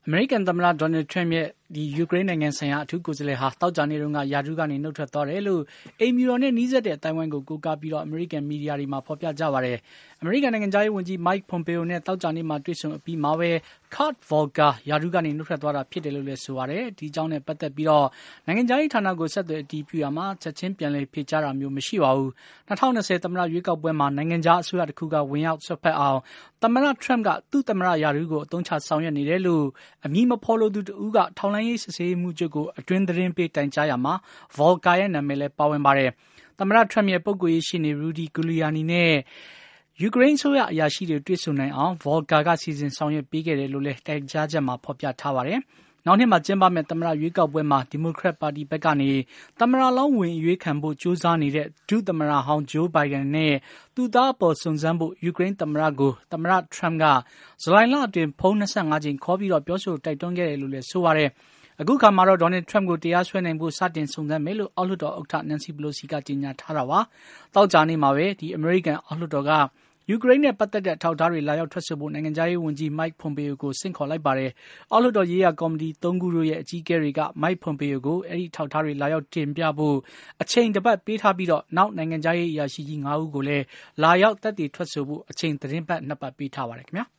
အမေရိကန်သမ္မတဒေါ်နယ်ထရမ့်ရဲ့ယူကရိန်းနိုင်ငံဆိုင်ရာအထူးကိုယ်စားလှယ်ဟာသောကြာနေ့တုန်းကရာထူးကနေနှုတ်ထွက်သွားတယ်လို့အိမ်ဖြူတော်နဲ့နှီးစပ်တဲ့အတိုင်းဝိုင်းကိုကိုးကားပြီးအမေရိကန်မီဒီယာတွေမှာဖော်ပြကြပါတယ်။အမေရိကန်နိုင်ငံခြားရေးဝန်ကြီး Mike Pompeo နဲ့သောကြာနေ့မှာတွေ့ဆုံအပြီးမှာပဲ Kurt Volker ရာထူးကနေနှုတ်ထွက်သွားတာဖြစ်တယ်လို့လည်းဆိုပါတယ်။ဒီအကြောင်းနဲ့ပတ်သက်ပြီးနိုင်ငံခြားရေးဌာနကိုဆက်သွယ်အတည်ပြုရာမှာချက်ချင်းပြန်လည်ဖြေကြားတာမျိုးမရှိပါဘူး။2020သမ္မတရွေးကောက်ပွဲမှာနိုင်ငံခြားအစိုးရတစ်ခုကဝင်ရောက်စွက်ဖက်အောင်သမ္မတထရမ့်ကသူ့သမ္မတရာထူးကိုအသုံးချဆောင်ရွက်နေတယ်လို့အမည်မဖော်လိုသူတဦးကထောက်လှမ်းရေးစစ်ဆေးမှုချုပ်ကိုအတွင်းသတင်းပေးတိုင်ကြားရမှာ Volker ရဲ့နာမည်လည်းပါဝင်ပါတယ်။သမ္မတထရမ့်ရဲ့ပုဂ္ဂိုလ်ရေးရှေ့နေ Rudy Giuliani နဲ့ယူကရိန်းအစိုးရအရာရှိတွေတွေ့ဆုံနိုင်အောင် Volker ကစီစဉ်ဆောင်ရွက်ပေးခဲ့တယ်လို့လည်းတိုင်ကြားချက်မှာဖော်ပြထားပါတယ်။နောက်နှစ်မှာကျင်းပမယ့်သမ္မတရွေးကောက်ပွဲမှာဒီမိုကရက်ပါတီဘက်ကနေသမ္မတလောင်းဝင်အရွေးခံဖို့ကြိုးစားနေတဲ့ဒုသမ္မတဟောင်းဂျိုးဘိုင်ဒန်နဲ့သူ့သားအပေါ်စုံစမ်းဖို့ယူကရိန်းသမ္မတကိုသမ္မတထရမ့်ကဇူလိုင်လအတွင်းဖုန်း25ကြိမ်ခေါ်ပြီးပြောဆိုတိုက်တွန်းခဲ့တယ်လို့လည်းဆိုပါတယ်။အခုခါမှာတော့ဒေါ်နယ်ထရမ့်ကိုတရားစွဲနိုင်ဖို့စတင်စုံစမ်းမယ်လို့အောက်လွှတ်တော်ဥက္ကဋ္ဌ Nancy Pelosi ကကြေညာထားတာပါ။သောကြာနေ့မှာပဲအမေရိကန်အောက်လွှတ်တော်ကယူကရိန်းနဲ့ပတ်သက်တဲ့အထောက်အထားတွေလာရောက်ထွက်ဆိုဖို့နိုင်ငံခြားရေးဝန်ကြီး Mike Pompeo ကိုဆင့်ခေါ်လိုက်ပါတယ်။အောက်လွှတ်တော်ရေးရာကော်မတီ3ခုတို့ရဲ့အကြီးအကဲတွေက Mike Pompeo ကိုအဲဒီအထောက်အထားတွေလာရောက်တင်ပြဖို့အချိန်တစ်ပတ်ပေးထားပြီးနောက်နိုင်ငံခြားရေးအရာရှိကြီး5ဦးကိုလည်းလာရောက်သက်သေထွက်ဆိုဖို့အချိန်သတင်းပတ်2ပတ်ပေးထားပါတယ်ခင်ဗျာ။